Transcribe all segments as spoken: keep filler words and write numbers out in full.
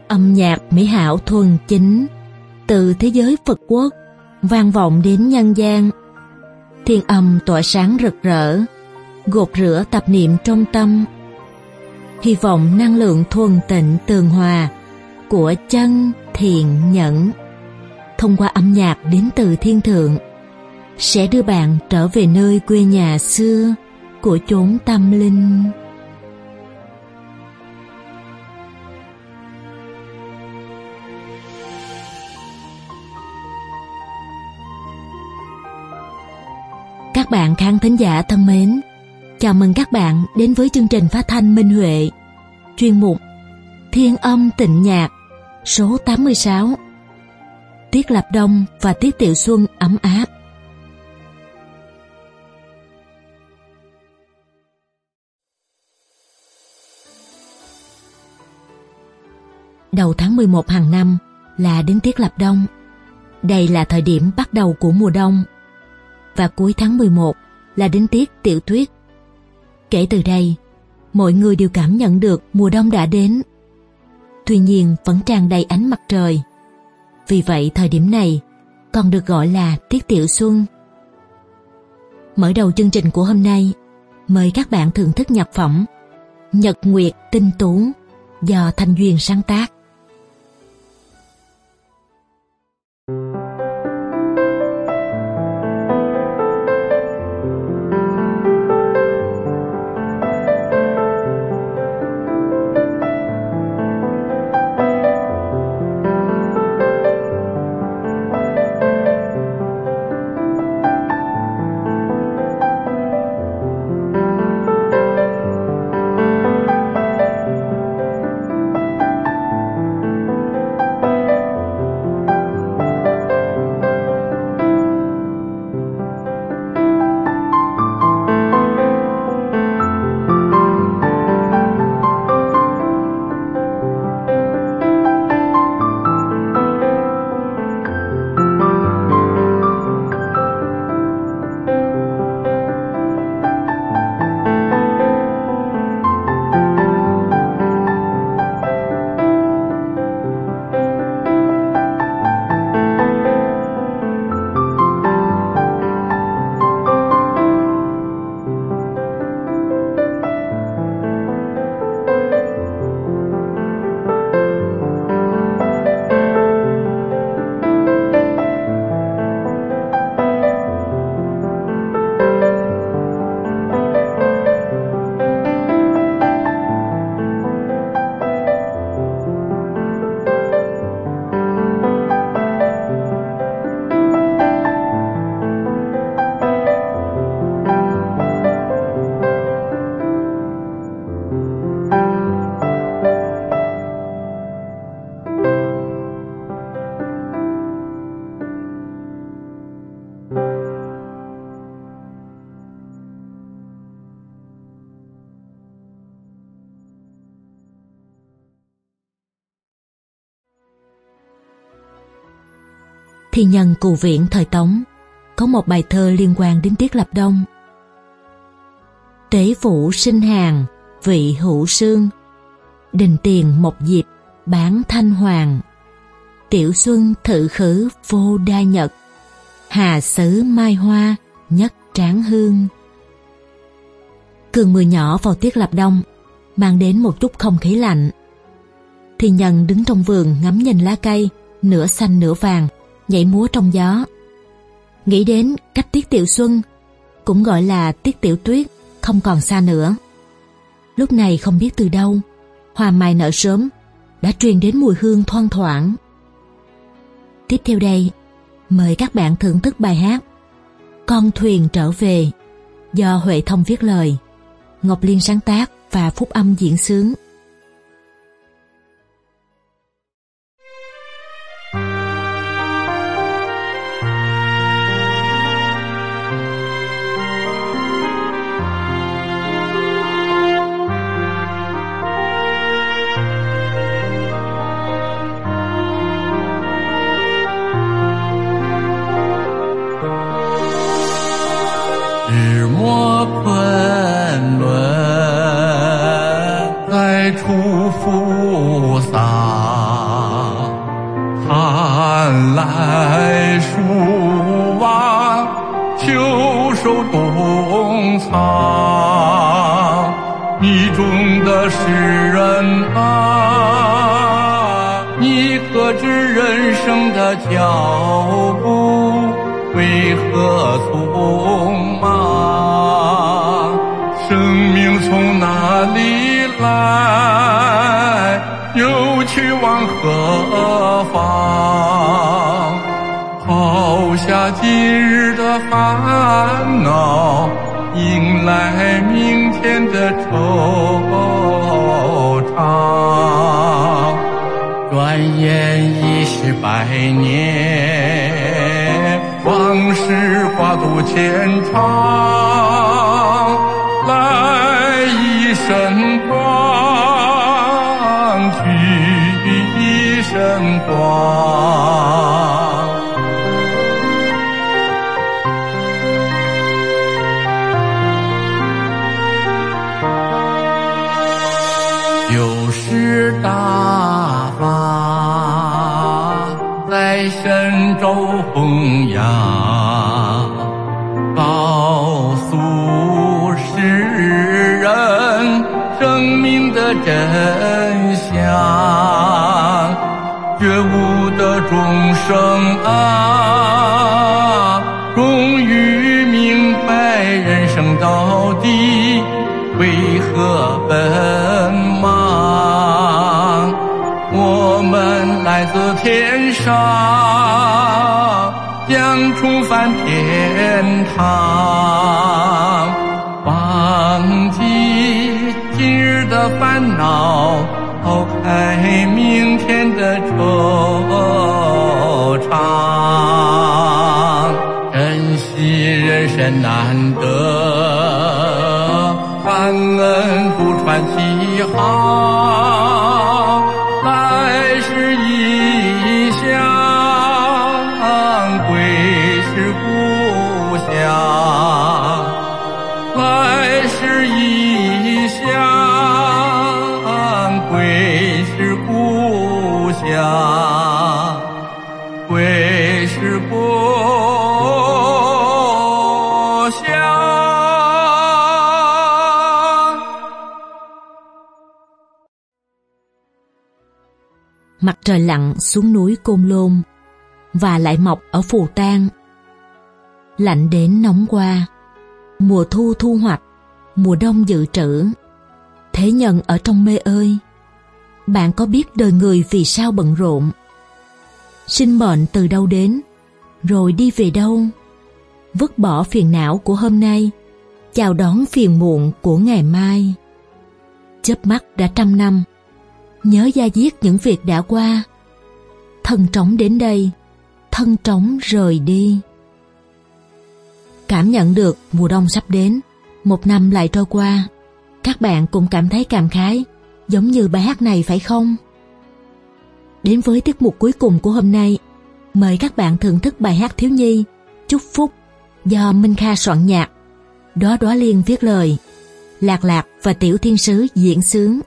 Âm nhạc mỹ hảo thuần chính từ thế giới Phật quốc vang vọng đến nhân gian. Thiên âm tỏa sáng rực rỡ, gột rửa tạp niệm trong tâm. Hy vọng năng lượng thuần tịnh tường hòa của chân thiện nhẫn thông qua âm nhạc đến từ thiên thượng sẽ đưa bạn trở về nơi quê nhà xưa của chốn tâm linh. Các bạn khán thính giả thân mến, chào mừng các bạn đến với chương trình phát thanh Minh Huệ, chuyên mục Thiên âm tịnh nhạc số tám mươi sáu. Tiết Lập Đông và Tiết Tiểu Xuân ấm áp. Đầu tháng mười một hàng năm là đến Tiết Lập Đông. Đây là thời điểm bắt đầu của mùa đông. Và cuối tháng mười một là đến tiết Tiểu Tuyết. Kể từ đây, mọi người đều cảm nhận được mùa đông đã đến. Tuy nhiên vẫn tràn đầy ánh mặt trời. Vì vậy thời điểm này còn được gọi là tiết Tiểu Xuân. Mở đầu chương trình của hôm nay, mời các bạn thưởng thức nhạc phẩm Nhật Nguyệt Tinh Tú do Thanh Duyên sáng tác. Thi nhân Cù Viễn thời Tống có một bài thơ liên quan đến tiết Lập Đông. Tế phủ sinh hàng vị hữu sương, đình tiền một dịp bán thanh hoàng. Tiểu xuân thự khứ vô đa nhật, hà xứ mai hoa nhất tráng hương. Cơn mưa nhỏ vào tiết Lập Đông mang đến một chút không khí lạnh. Thi nhân đứng trong vườn ngắm nhìn lá cây nửa xanh nửa vàng nhảy múa trong gió, nghĩ đến cách tiết Tiểu Xuân, cũng gọi là tiết Tiểu Tuyết, không còn xa nữa. Lúc này không biết từ đâu, hoa mai nở sớm đã truyền đến mùi hương thoang thoảng. Tiếp theo đây, mời các bạn thưởng thức bài hát Con thuyền trở về do Huệ Thông viết lời, Ngọc Liên sáng tác và Phúc Âm diễn xướng. 日暮昆仑，开出菩萨，寒来暑往，秋收冬藏。你中的诗人啊，你可知人生的脚步为何匆忙？生命从哪里来，又去往何方？抛下今日的烦恼，迎来明天的惆怅。转眼已是百年，往事挂肚牵肠。来一身光，去一身光。就是大法在神州弘扬，告诉世人生命的真相。觉悟的众生啊，终于明白人生到底为何奔忙。我们来自天上，将重返天堂。忘记今日的烦恼，抛开明天的惆怅。珍惜人生难得，感恩不传奇好，来时异乡，归时故乡。来时异乡，归时故乡，归时故乡。 Mặt trời lặn xuống núi Côn Lôn và lại mọc ở Phù Tang. Lạnh đến nóng qua, mùa thu thu hoạch, mùa đông dự trữ. Thế nhân ở trong mê ơi, bạn có biết đời người vì sao bận rộn? Sinh mệnh từ đâu đến, rồi đi về đâu? Vứt bỏ phiền não của hôm nay, chào đón phiền muộn của ngày mai. Chớp mắt đã trăm năm, nhớ da diết những việc đã qua. Thân trống đến đây, thân trống rời đi. Cảm nhận được mùa đông sắp đến, một năm lại trôi qua. Các bạn cũng cảm thấy cảm khái, giống như bài hát này phải không? Đến với tiết mục cuối cùng của hôm nay, mời các bạn thưởng thức bài hát thiếu nhi Chúc Phúc do Minh Kha soạn nhạc, Đóa Đóa Liên viết lời, Lạc Lạc và Tiểu Thiên Sứ diễn xướng.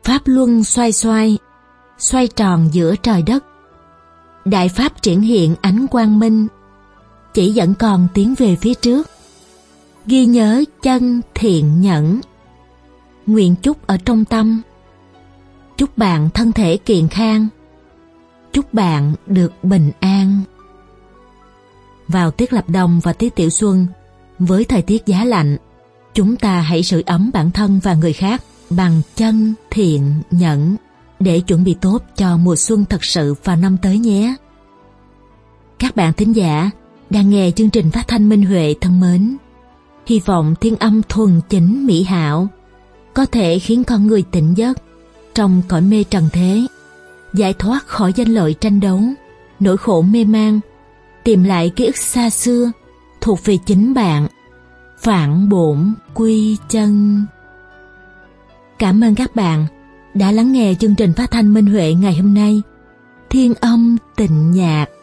Pháp luân xoay xoay, xoay tròn giữa trời đất. Đại Pháp triển hiện ánh quang minh, chỉ vẫn còn tiến về phía trước. Ghi nhớ chân thiện nhẫn. Nguyện chúc ở trong tâm. Chúc bạn thân thể kiện khang. Chúc bạn được bình an. Vào tiết lập đông và tiết tiểu xuân, với thời tiết giá lạnh, chúng ta hãy sưởi ấm bản thân và người khác bằng chân thiện nhẫn để chuẩn bị tốt cho mùa xuân thật sự vào năm tới nhé. Các bạn thính giả đang nghe chương trình phát thanh Minh Huệ thân mến. Hy vọng thiên âm thuần chính mỹ hảo có thể khiến con người tỉnh giấc trong cõi mê trần thế, giải thoát khỏi danh lợi tranh đấu, nỗi khổ mê man, tìm lại ký ức xa xưa thuộc về chính bạn, phản bổn quy chân. Cảm ơn các bạn đã lắng nghe chương trình phát thanh Minh Huệ ngày hôm nay. Thiên âm tịnh nhạc.